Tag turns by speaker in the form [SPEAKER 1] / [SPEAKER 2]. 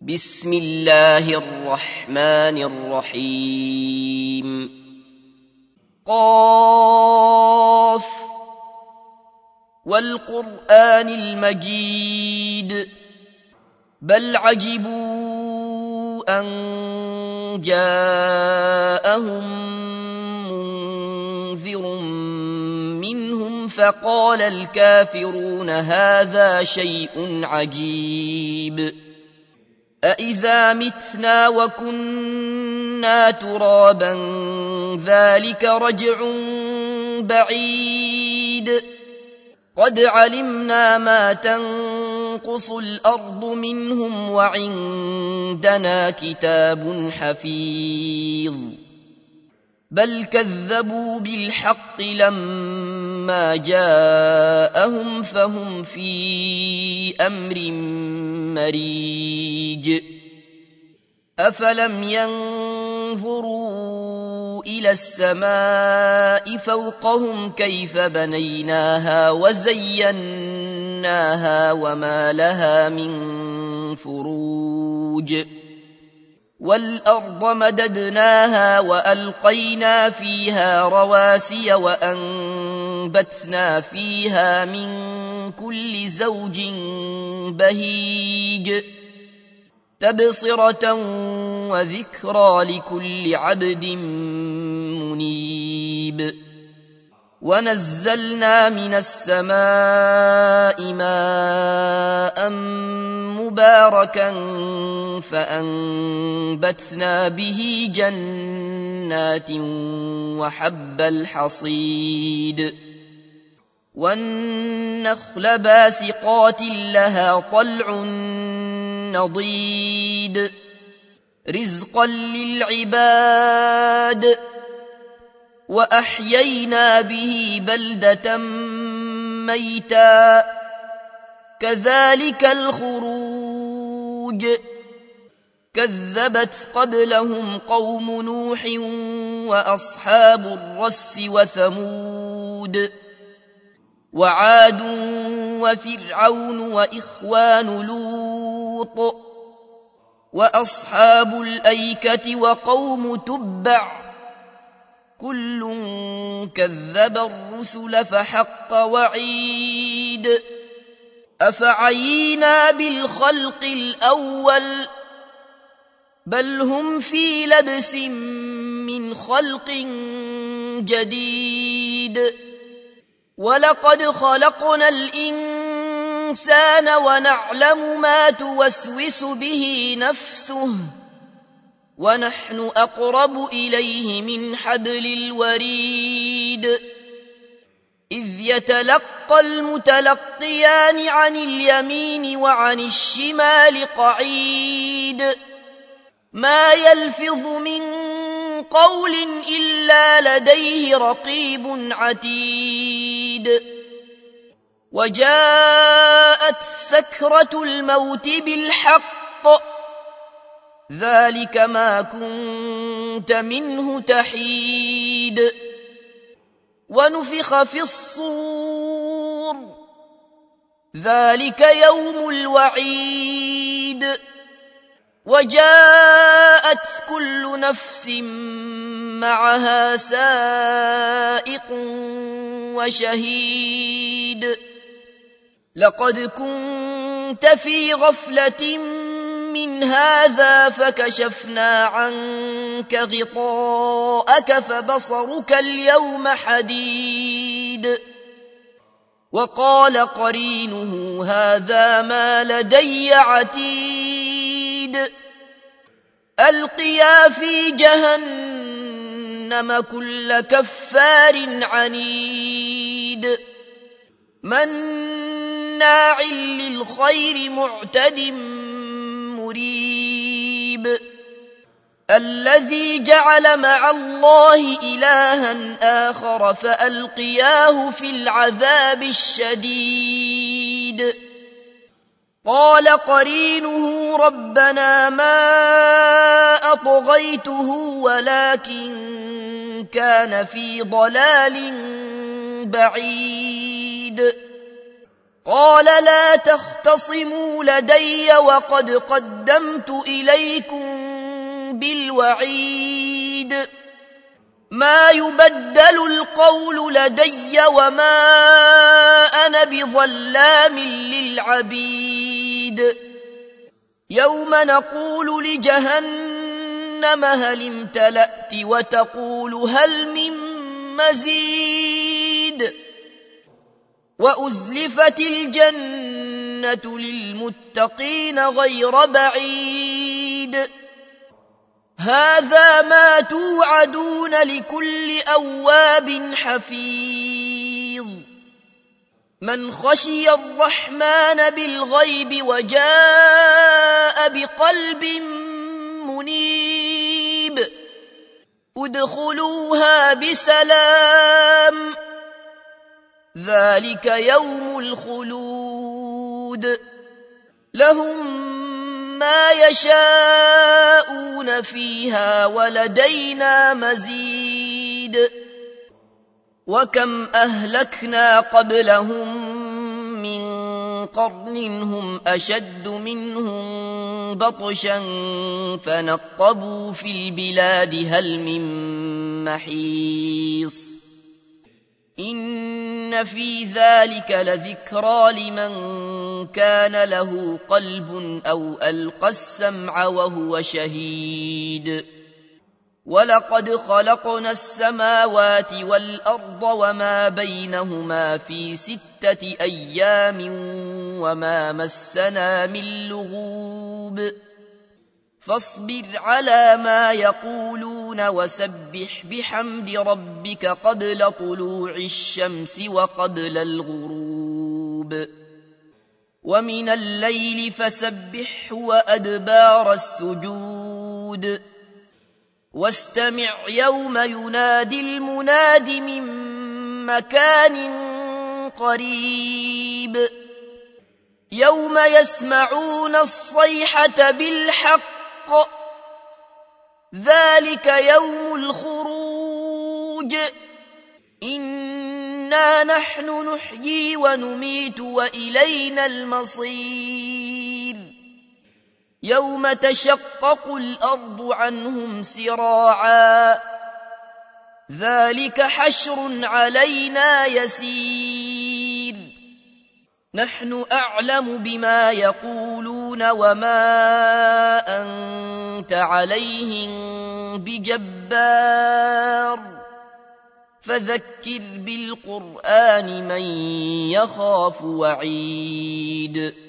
[SPEAKER 1] بسم الله الرحمن الرحيم قاف والقرآن المجيد بل عجبوا أن جاءهم منذر منهم فقال الكافرون هذا شيء عجيب أإذا متنا وكنا ترابا ذلك رجع بعيد قد علمنا ما تنقص الأرض منهم وعندنا كتاب حفيظ بل كذبوا بالحق لما جاءهم فهم في أمر مريج أفلم ينظروا إلى السماء فوقهم كيف بنيناها وزيناها وما لها من فروج والأرض مددناها وألقينا فيها رواسي وأنبتنا فيها من كل زوج بهيج تبصرة وذكرى لكل عبد منيب ونزلنا من السماء ماء مباركا فأنبتنا به جنات وحب الحصيد والنخل باسقات لها طلع نضيد رزقا للعباد وأحيينا به بلدة ميتا كذلك الخروج كذبت قبلهم قوم نوح وأصحاب الرس وثمود وعاد وفرعون وإخوان لوط وأصحاب الأيكة وقوم تبع كل كذب الرسل فحق وعيد أفعينا بالخلق الأول بل هم في لبس من خلق جديد ولقد خلقنا الإنسان ونعلم ما توسوس به نفسه ونحن أقرب إليه من حبل الوريد إذ يتلقى المتلقيان عن اليمين وعن الشمال قعيد ما يلفظ من قول إلا لديه رقيب عتيد وجاءت سكرة الموت بالحق ذلك ما كنت منه تحيد ونفخ في الصور ذلك يوم الوعيد وجاءت كل نفس معها سائق وشهيد لقد كنت في غفلة من هذا فكشفنا عنك غطاءك فبصرك اليوم حديد وقال قرينه هذا ما لدي عتيد ألقيا في جهنم كل كفار عنيد مناع للخير معتد مريب الذي جعل مع الله إلها آخر فألقياه في العذاب الشديد قال قرينه ربنا ما أطغيته ولكن كان في ضلال بعيد قال لا تختصموا لدي وقد قدمت إليكم بالوعيد ما يبدل القول لدي وما أنا بظلام للعبيد يوم نقول لجهنم هل امتلأت وتقول هل من مزيد وأزلفت الجنة للمتقين غير بعيد هذا ما توعدون لكل أواب حفيظ من خشي الرحمن بالغيب وجاء بقلب منيب ادخلوها بسلام ذلك يوم الخلود لهم ما يشاءون فيها ولدينا مزيد وكم أهلكنا قبلهم من قرن هم أشد منهم بطشا فنقبوا في البلاد هل من محيص إن في ذلك لذكرى لمن كان له قلب أو ألقى السمع وهو شهيد ولقد خلقنا السماوات والأرض وما بينهما في 6 أيام وما مسنا من لغوب فاصبر على ما يقولون وسبح بحمد ربك قبل طلوع الشمس وقبل الغروب ومن الليل فسبحه وأدبار السجود واستمع يوم ينادي المناد من مكان قريب يوم يسمعون الصيحة بالحق ذلك يوم الخروج إنا نحن نحيي ونميت وإلينا المصير يوم تشقق الأرض عنهم سراعا ذلك حشر علينا يسير نحن أعلم بما يقولون وما أنت عليهم بجبار فذكر بالقرآن من يخاف وعيد